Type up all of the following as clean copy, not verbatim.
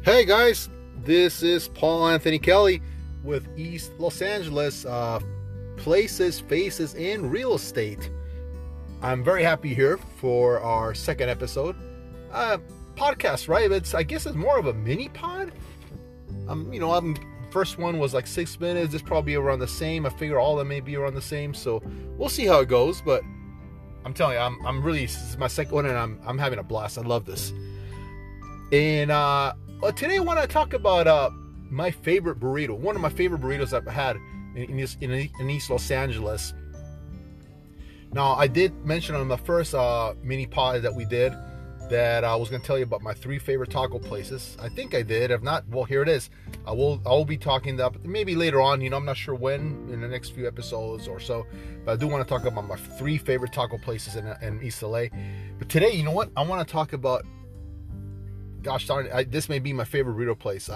Hey guys, this is Paul Anthony Kelly with East Los Angeles Places, Faces, and Real Estate. I'm very happy here for our second episode. Podcast, right? I guess it's more of a mini pod. First one was like 6 minutes. This probably around the same. I figure all of them may be around the same. So we'll see how it goes. But I'm telling you, I'm really, this is my second one, and I'm having a blast. I love this. And today I want to talk about my favorite burrito. One of my favorite burritos I've had in East Los Angeles. Now, I did mention on the first mini pod that we did that I was going to tell you about my 3 favorite taco places. I think I did. If not, well, here it is. I will be talking about maybe later on. I'm not sure when, in the next few episodes or so. But I do want to talk about my 3 favorite taco places in East LA. But today, you know what? I want to talk about, gosh darn it, this may be my favorite burrito place.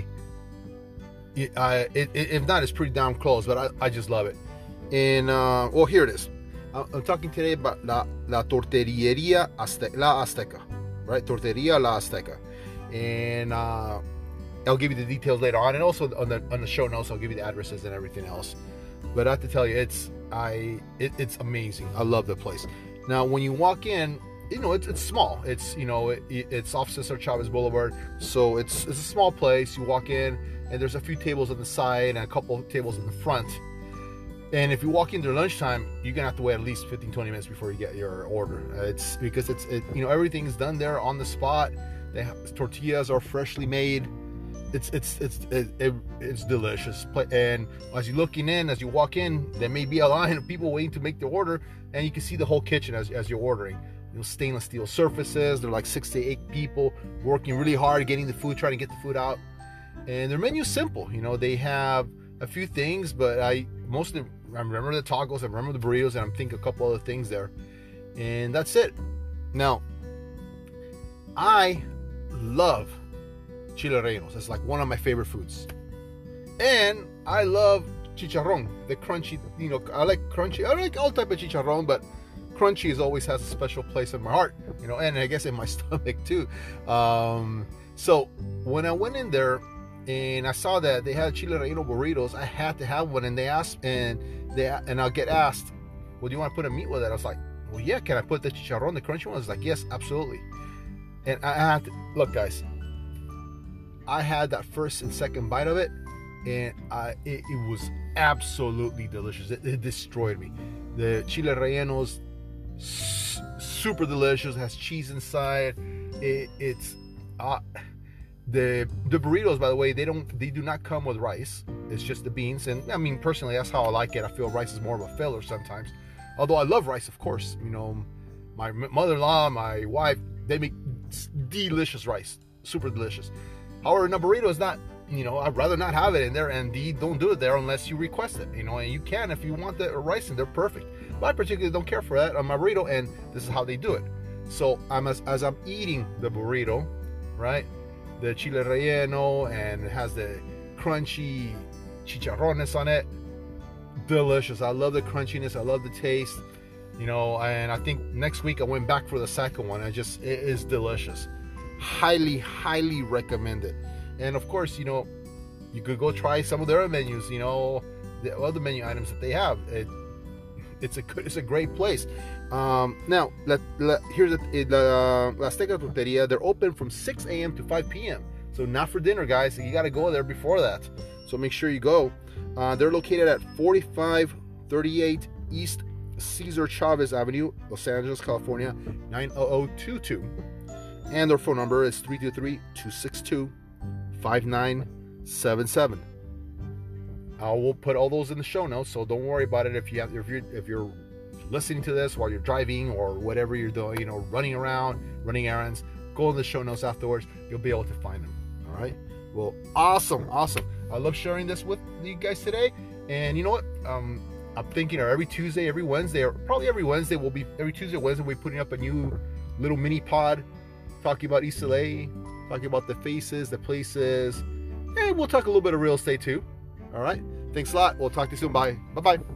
If not, it's pretty damn close, but I just love it. And well, here it is. I'm talking today about La Torteria La Azteca, right? Torteria La Azteca, and I'll give you the details later on, and also on the show notes I'll give you the addresses and everything else. But I have to tell you, it's amazing. I love the place. Now, when you walk in, it's small. It's off Cesar Chavez Boulevard, so it's a small place. You walk in, and there's a few tables on the side and a couple of tables in the front. And if you walk in during lunchtime, you're gonna have to wait at least 15-20 minutes before you get your order. It's because everything is done there on the spot. Tortillas are freshly made. It's delicious. And as you're looking in, as you walk in, there may be a line of people waiting to make their order, and you can see the whole kitchen as you're ordering. Stainless steel surfaces. They're like 6 to 8 people working really hard, getting the food, trying to get the food out. And their menu's simple. They have a few things, but I remember the tacos, I remember the burritos, and I'm thinking a couple other things there. And that's it. Now, I love chile rellenos. It's like one of my favorite foods. And I love chicharrón, the crunchy, I like crunchy. I like all type of chicharrón, but crunchy always has a special place in my heart, and I guess in my stomach too. So when I went in there and I saw that they had chile relleno burritos, I had to have one. And they asked, and I'll get asked, well, do you want to put a meat with it? I was like, well, yeah, can I put the chicharrón, the crunchy one? I was like, yes, absolutely. And I had to, look, guys, I had that first and second bite of it, and it was absolutely delicious. It destroyed me. The chile rellenos, super delicious. It has cheese inside. It's the burritos, by the way, they do not come with rice. It's just the beans. And I mean, personally, that's how I like it. I feel rice is more of a filler sometimes, although I love rice, of course. My mother-in-law, my wife, they make delicious rice, super delicious. However, a burrito is not, I'd rather not have it in there, and don't do it there unless you request it, and you can if you want the rice in there, perfect. But I particularly don't care for that on my burrito, and this is how they do it. So as I'm eating the burrito, right, the chile relleno, and it has the crunchy chicharrones on it, delicious. I love the crunchiness, I love the taste, and I think next week I went back for the second one. It is delicious. Highly recommend it. And of course, you could go try some of their menus, the other menu items that they have. It's a great place. Now, here's the La Azteca Torteria. They're open from 6 a.m. to 5 p.m. So not for dinner, guys. You got to go there before that. So make sure you go. They're located at 4538 East Cesar Chavez Avenue, Los Angeles, California, 90022. And their phone number is 323-262-5977. I will put all those in the show notes, so don't worry about it if you're listening to this while you're driving or whatever you're doing, running around, running errands. Go in the show notes afterwards. You'll be able to find them. All right. Well, awesome. I love sharing this with you guys today. And you know what? I'm thinking every Tuesday, every Wednesday, or probably every Wednesday, every Tuesday, Wednesday, we'll be putting up a new little mini pod talking about East LA, talking about the faces, the places, and we'll talk a little bit of real estate too. All right. Thanks a lot. We'll talk to you soon. Bye. Bye-bye.